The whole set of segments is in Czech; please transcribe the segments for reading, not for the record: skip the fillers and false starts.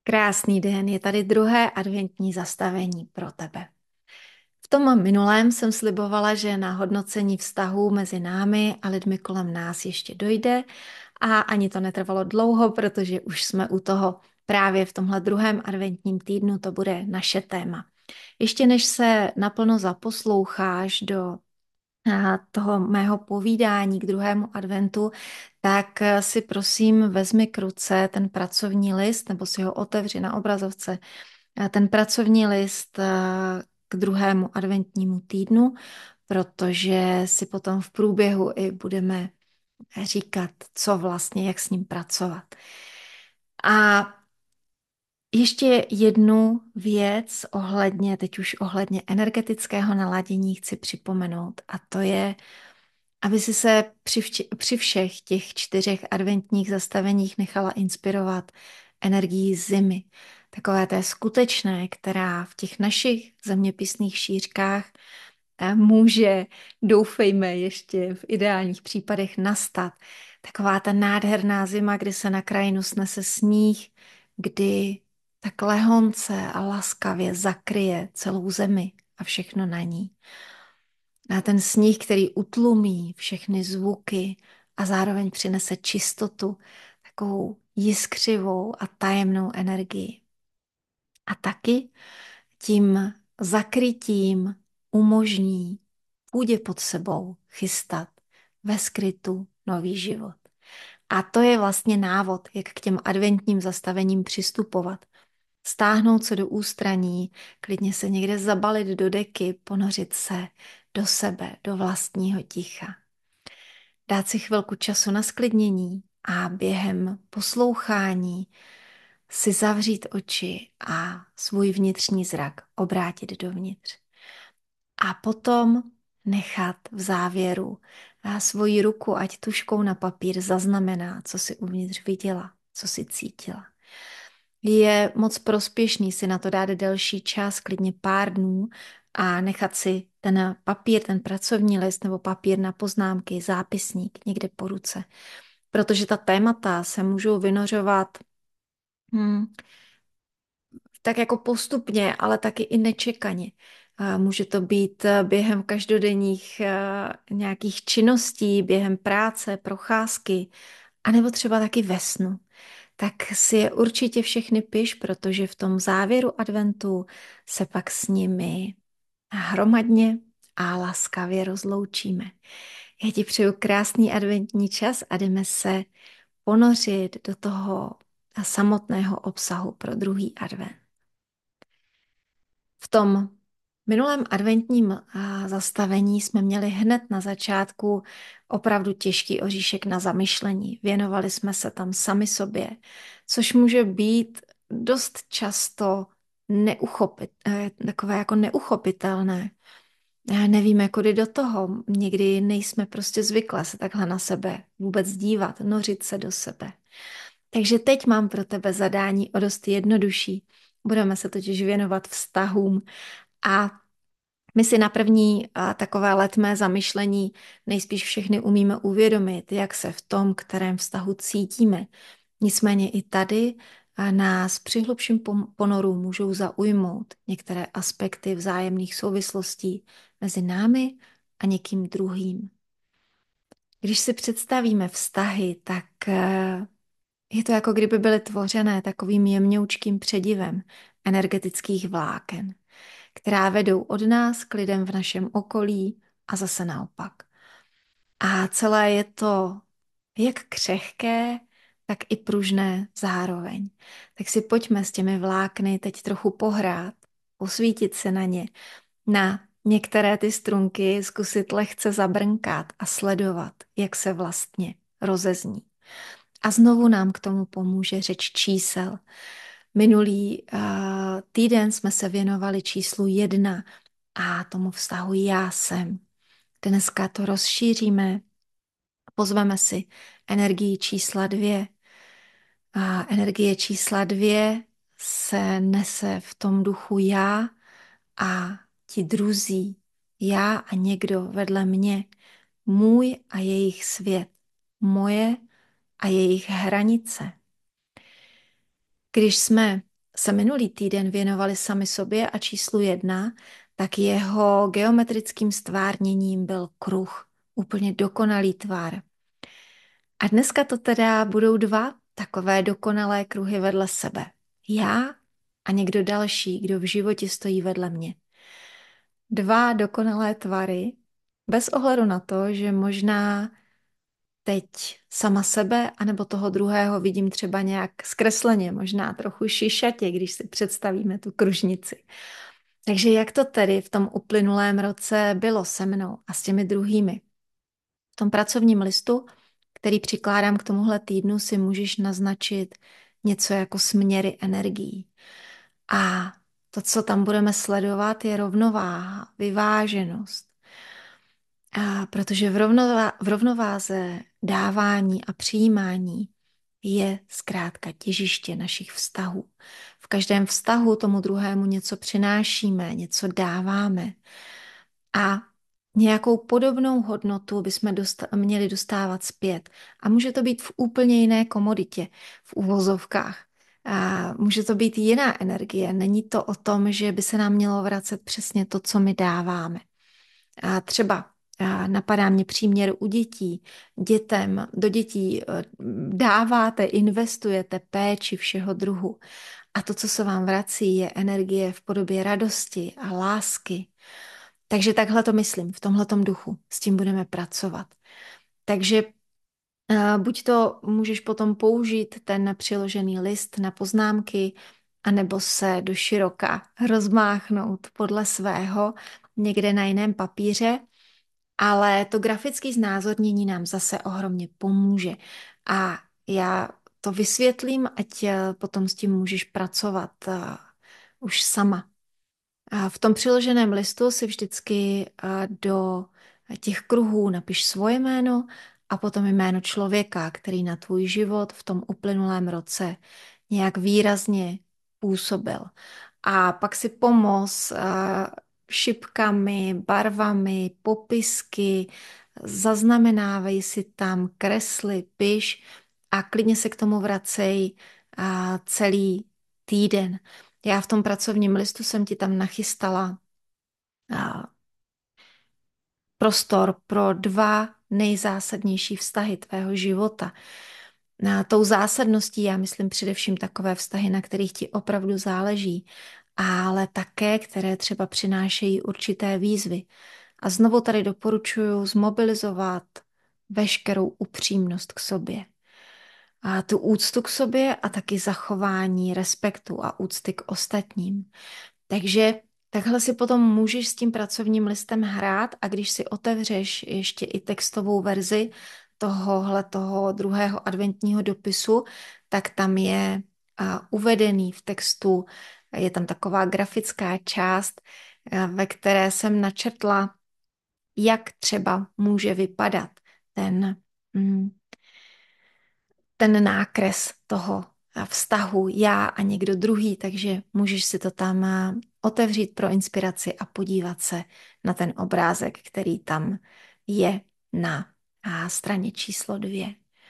Krásný den, je tady druhé adventní zastavení pro tebe. V tom minulém jsem slibovala, že na hodnocení vztahů mezi námi a lidmi kolem nás ještě dojde a ani to netrvalo dlouho, protože už jsme u toho právě v tomhle druhém adventním týdnu, to bude naše téma. Ještě než se naplno zaposloucháš do toho mého povídání k druhému adventu, tak si prosím vezmi k ruce ten pracovní list nebo si ho otevři na obrazovce. Ten pracovní list k druhému adventnímu týdnu, protože si potom v průběhu i budeme říkat, co vlastně, jak s ním pracovat. A ještě jednu věc teď už ohledně energetického naladění chci připomenout, a to je, aby si se při všech těch 4 adventních zastaveních nechala inspirovat energií zimy. Takové té skutečné, která v těch našich zeměpisných šířkách může, doufejme, ještě v ideálních případech nastat. Taková ta nádherná zima, kdy se na krajinu snese sníh, kdy tak lehonce a laskavě zakryje celou zemi a všechno na ní. A ten sníh, který utlumí všechny zvuky a zároveň přinese čistotu, takovou jiskřivou a tajemnou energii. A taky tím zakrytím umožní půdě pod sebou chystat ve skrytu nový život. A to je vlastně návod, jak k těm adventním zastavením přistupovat. Stáhnout se do ústraní, klidně se někde zabalit do deky, ponořit se do sebe, do vlastního ticha. Dát si chvilku času na sklidnění a během poslouchání si zavřít oči a svůj vnitřní zrak obrátit dovnitř. A potom nechat v závěru svoji ruku, ať tužkou na papír, zaznamená, co si uvnitř viděla, co si cítila. Je moc prospěšný si na to dát delší čas, klidně pár dnů a nechat si ten papír, ten pracovní list nebo papír na poznámky, zápisník někde po ruce. Protože ta témata se můžou vynořovat tak jako postupně, ale taky i nečekaně. Může to být během každodenních nějakých činností, během práce, procházky, anebo třeba taky ve snu. Tak si je určitě všechny piš, protože v tom závěru adventu se pak s nimi hromadně a laskavě rozloučíme. Já ti přeju krásný adventní čas a jdeme se ponořit do toho samotného obsahu pro druhý advent. V tom minulém adventním zastavení jsme měli hned na začátku opravdu těžký oříšek na zamyšlení. Věnovali jsme se tam sami sobě, což může být dost často takové jako neuchopitelné. Nevíme, kudy do toho. Někdy nejsme prostě zvyklé se takhle na sebe vůbec dívat, nořit se do sebe. Takže teď mám pro tebe zadání o dost jednodušší. Budeme se totiž věnovat vztahům a my si na první takové letmé zamyšlení nejspíš všechny umíme uvědomit, jak se v tom, kterém vztahu cítíme. Nicméně i tady nás při hlubším ponoru můžou zaujmout některé aspekty vzájemných souvislostí mezi námi a někým druhým. Když si představíme vztahy, tak je to jako kdyby byly tvořené takovým jemňoučkým předivem energetických vláken, která vedou od nás k lidem v našem okolí a zase naopak. A celé je to jak křehké, tak i pružné zároveň. Tak si pojďme s těmi vlákny teď trochu pohrát, posvítit se na ně, na některé ty strunky zkusit lehce zabrnkat a sledovat, jak se vlastně rozezní. A znovu nám k tomu pomůže řeč čísel. Minulý týden jsme se věnovali číslu 1 a tomu vztahu já jsem. Dneska to rozšíříme, pozveme si energii čísla 2. A energie čísla 2 se nese v tom duchu já a ti druzí, já a někdo vedle mě, můj a jejich svět, moje a jejich hranice. Když jsme se minulý týden věnovali sami sobě a číslu 1, tak jeho geometrickým stvárněním byl kruh, úplně dokonalý tvar. A dneska to teda budou 2 takové dokonalé kruhy vedle sebe. Já a někdo další, kdo v životě stojí vedle mě. 2 dokonalé tvary, bez ohledu na to, že možná teď sama sebe, anebo toho druhého vidím třeba nějak zkresleně, možná trochu šišatě, když si představíme tu kružnici. Takže jak to tedy v tom uplynulém roce bylo se mnou a s těmi druhými? V tom pracovním listu, který přikládám k tomuhle týdnu, si můžeš naznačit něco jako směry energií. A to, co tam budeme sledovat, je rovnováha, vyváženost. A protože v rovnováze dávání a přijímání je zkrátka těžiště našich vztahů. V každém vztahu tomu druhému něco přinášíme, něco dáváme. A nějakou podobnou hodnotu bychom měli dostávat zpět. A může to být v úplně jiné komoditě, v uvozovkách. A může to být jiná energie. Není to o tom, že by se nám mělo vracet přesně to, co my dáváme. A třeba napadá mě příměr u dětí. Do dětí dáváte, investujete péči všeho druhu. A to, co se vám vrací, je energie v podobě radosti a lásky. Takže takhle to myslím, v tomhletom duchu. S tím budeme pracovat. Takže buď to můžeš potom použít ten přiložený list na poznámky, anebo se do široka rozmáchnout podle svého někde na jiném papíře, ale to grafické znázornění nám zase ohromně pomůže. A já to vysvětlím, ať potom s tím můžeš pracovat už sama. A v tom přiloženém listu si vždycky do těch kruhů napiš svoje jméno a potom jméno člověka, který na tvůj život v tom uplynulém roce nějak výrazně působil. A pak si pomoz šipkami, barvami, popisky, zaznamenávej si tam kresly, piš a klidně se k tomu vracej celý týden. Já v tom pracovním listu jsem ti tam nachystala prostor pro 2 nejzásadnější vztahy tvého života. Tou zásadností já myslím především takové vztahy, na kterých ti opravdu záleží, ale také, které třeba přinášejí určité výzvy. A znovu tady doporučuji zmobilizovat veškerou upřímnost k sobě. A tu úctu k sobě a taky zachování respektu a úcty k ostatním. Takže takhle si potom můžeš s tím pracovním listem hrát a když si otevřeš ještě i textovou verzi toho druhého adventního dopisu, tak tam je uvedený v textu, je tam taková grafická část, ve které jsem načrtla, jak třeba může vypadat ten, mm, ten nákres toho vztahu já a někdo druhý, takže můžeš si to tam otevřít pro inspiraci a podívat se na ten obrázek, který tam je na straně číslo 2.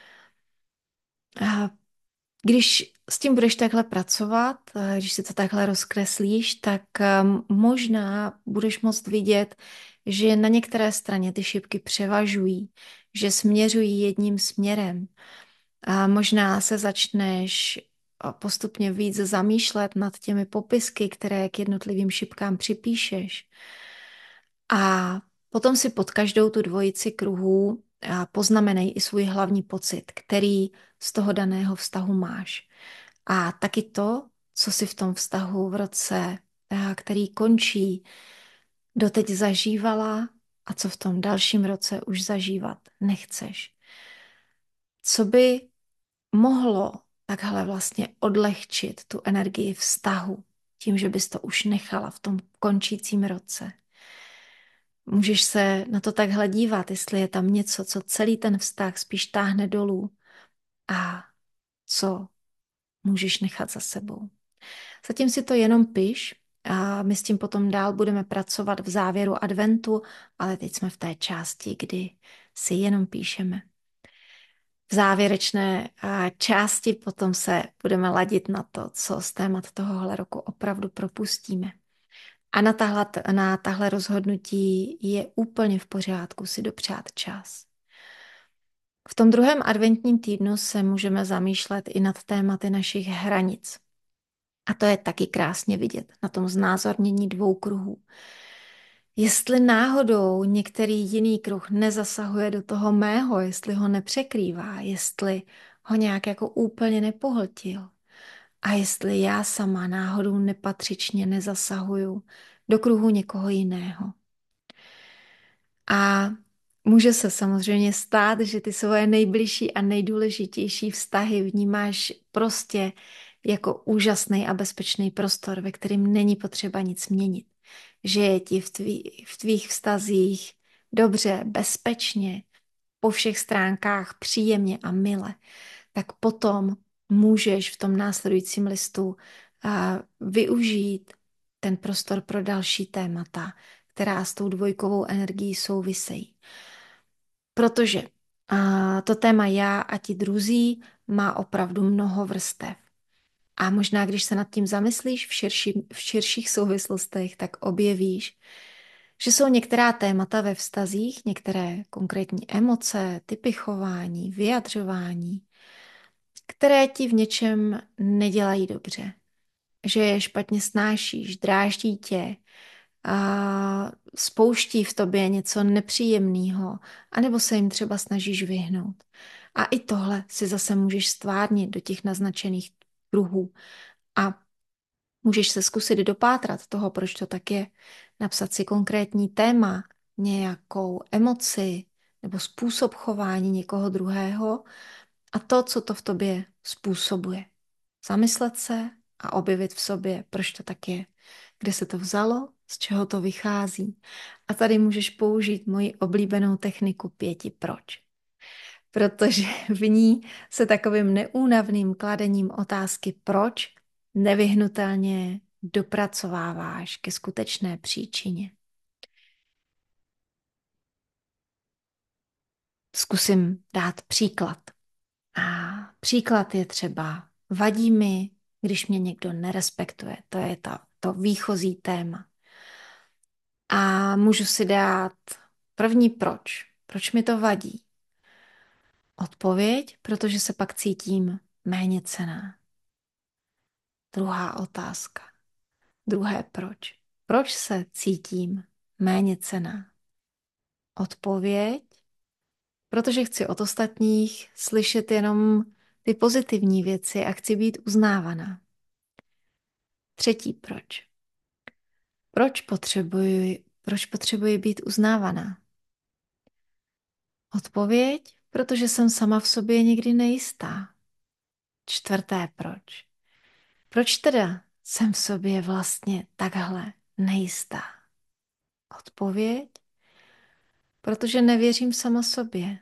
Když s tím budeš takhle pracovat, když si to takhle rozkreslíš, tak možná budeš moct vidět, že na některé straně ty šipky převažují, že směřují jedním směrem. A možná se začneš postupně víc zamýšlet nad těmi popisky, které k jednotlivým šipkám připíšeš. A potom si pod každou tu dvojici kruhů poznamenej i svůj hlavní pocit, který z toho daného vztahu máš. A taky to, co si v tom vztahu v roce, který končí, doteď zažívala a co v tom dalším roce už zažívat nechceš. Co by mohlo takhle vlastně odlehčit tu energii vztahu tím, že bys to už nechala v tom končícím roce. Můžeš se na to takhle dívat, jestli je tam něco, co celý ten vztah spíš táhne dolů a co můžeš nechat za sebou. Zatím si to jenom piš a my s tím potom dál budeme pracovat v závěru adventu, ale teď jsme v té části, kdy si jenom píšeme. V závěrečné části potom se budeme ladit na to, co z témat tohohle roku opravdu propustíme. A na tahle rozhodnutí je úplně v pořádku si dopřát čas. V tom druhém adventním týdnu se můžeme zamýšlet i nad tématy našich hranic. A to je taky krásně vidět na tom znázornění dvou kruhů. Jestli náhodou některý jiný kruh nezasahuje do toho mého, jestli ho nepřekrývá, jestli ho nějak jako úplně nepohltil a jestli já sama náhodou nepatřičně nezasahuju do kruhu někoho jiného. A může se samozřejmě stát, že ty svoje nejbližší a nejdůležitější vztahy vnímáš prostě jako úžasný a bezpečný prostor, ve kterém není potřeba nic měnit. Že je ti v tvých vztazích dobře, bezpečně, po všech stránkách příjemně a mile, tak potom můžeš v tom následujícím listu využít ten prostor pro další témata, která s tou dvojkovou energií souvisejí. Protože to téma já a ti druzí má opravdu mnoho vrstev. A možná, když se nad tím zamyslíš v širších souvislostech, tak objevíš, že jsou některá témata ve vztazích, některé konkrétní emoce, typy chování, vyjadřování, které ti v něčem nedělají dobře. Že je špatně snášíš, dráždí tě, a spouští v tobě něco nepříjemného, anebo se jim třeba snažíš vyhnout. A i tohle si zase můžeš stvárnit do těch naznačených kruhů. A můžeš se zkusit dopátrat toho, proč to tak je. Napsat si konkrétní téma, nějakou emoci nebo způsob chování někoho druhého a to, co to v tobě způsobuje. Zamyslet se a objevit v sobě, proč to tak je. Kde se to vzalo, z čeho to vychází. A tady můžeš použít moji oblíbenou techniku 5 proč. Protože v ní se takovým neúnavným kladením otázky proč nevyhnutelně dopracováváš ke skutečné příčině. Zkusím dát příklad. A příklad je třeba vadí mi, když mě někdo nerespektuje. To je to výchozí téma. A můžu si dát první proč. Proč mi to vadí? Odpověď, protože se pak cítím méněcenná. Druhá otázka. Druhé proč. Proč se cítím méněcenná? Odpověď, protože chci od ostatních slyšet jenom ty pozitivní věci a chci být uznávaná. Třetí proč. Proč potřebuji být uznávaná? Odpověď, protože jsem sama v sobě někdy nejistá. Čtvrté proč. Proč teda jsem v sobě vlastně takhle nejistá? Odpověď, protože nevěřím sama sobě.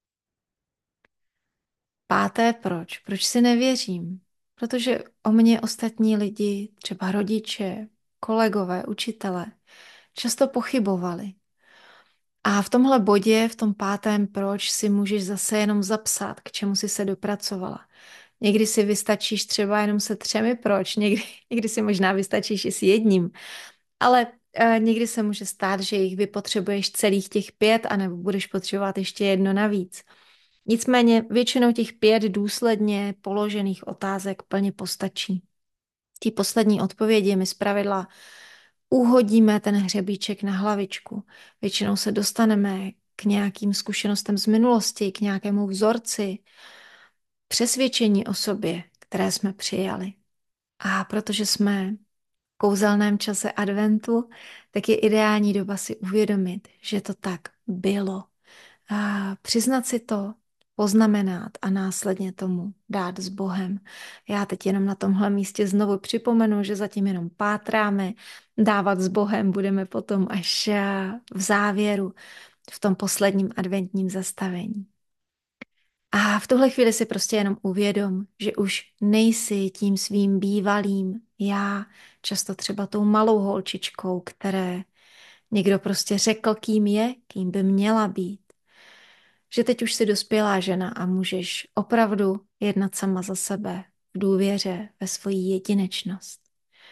Páté proč. Proč si nevěřím? Protože o mě ostatní lidi, třeba rodiče, kolegové, učitelé, často pochybovali. A v tomhle bodě, v tom pátém proč, si můžeš zase jenom zapsat, k čemu jsi se dopracovala. Někdy si vystačíš třeba jenom se 3 proč, někdy si možná vystačíš i s jedním, ale někdy se může stát, že jich vypotřebuješ celých těch 5, anebo budeš potřebovat ještě jedno navíc. Nicméně většinou těch 5 důsledně položených otázek plně postačí. Ty poslední odpovědi mi zpravidla uhodíme ten hřebíček na hlavičku. Většinou se dostaneme k nějakým zkušenostem z minulosti, k nějakému vzorci, přesvědčení o sobě, které jsme přijali. A protože jsme v kouzelném čase adventu, tak je ideální doba si uvědomit, že to tak bylo. A přiznat si to, poznamenat a následně tomu dát s Bohem. Já teď jenom na tomhle místě znovu připomenu, že zatím jenom pátráme, dávat s Bohem budeme potom až v závěru, v tom posledním adventním zastavení. A v tuhle chvíli si prostě jenom uvědom, že už nejsi tím svým bývalým já, často třeba tou malou holčičkou, které někdo prostě řekl, kým je, kým by měla být. že teď už jsi dospělá žena a můžeš opravdu jednat sama za sebe v důvěře ve svoji jedinečnost.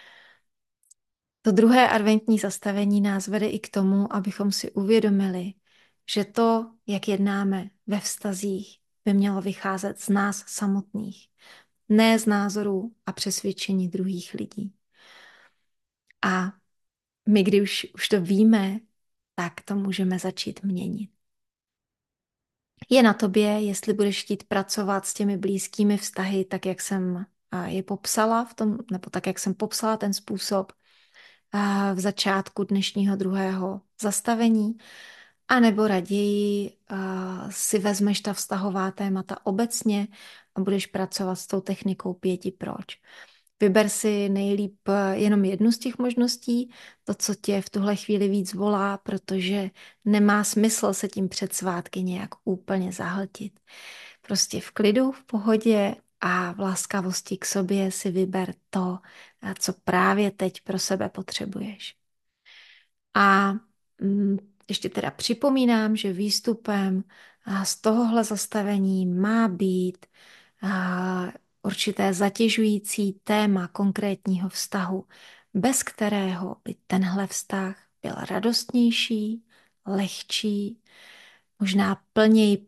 To druhé adventní zastavení nás vede i k tomu, abychom si uvědomili, že to, jak jednáme ve vztazích, by mělo vycházet z nás samotných, ne z názorů a přesvědčení druhých lidí. A my, když už to víme, tak to můžeme začít měnit. Je na tobě, jestli budeš chtít pracovat s těmi blízkými vztahy, tak jak jsem je popsala v tom, nebo tak jak jsem popsala ten způsob v začátku dnešního druhého zastavení, anebo raději si vezmeš ta vztahová témata obecně a budeš pracovat s tou technikou 5 proč. Vyber si nejlíp jenom jednu z těch možností, to, co tě v tuhle chvíli víc volá, protože nemá smysl se tím před svátky nějak úplně zahltit. Prostě v klidu, v pohodě a v laskavosti k sobě si vyber to, co právě teď pro sebe potřebuješ. A ještě teda připomínám, že výstupem z tohohle zastavení má být určité zatěžující téma konkrétního vztahu, bez kterého by tenhle vztah byl radostnější, lehčí, možná plněji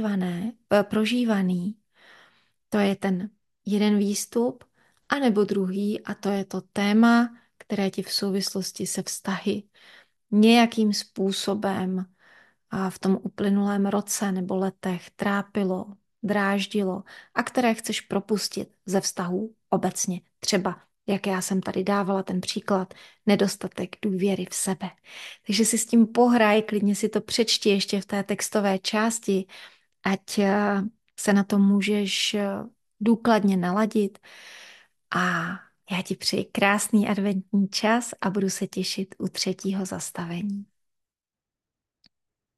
prožívaný. To je ten jeden výstup, anebo druhý, a to je to téma, které ti v souvislosti se vztahy nějakým způsobem a v tom uplynulém roce nebo letech trápilo, dráždilo a které chceš propustit ze vztahů obecně. Třeba, jak já jsem tady dávala ten příklad, nedostatek důvěry v sebe. Takže si s tím pohraj, klidně si to přečti ještě v té textové části, ať se na to můžeš důkladně naladit. A já ti přeji krásný adventní čas a budu se těšit u třetího zastavení.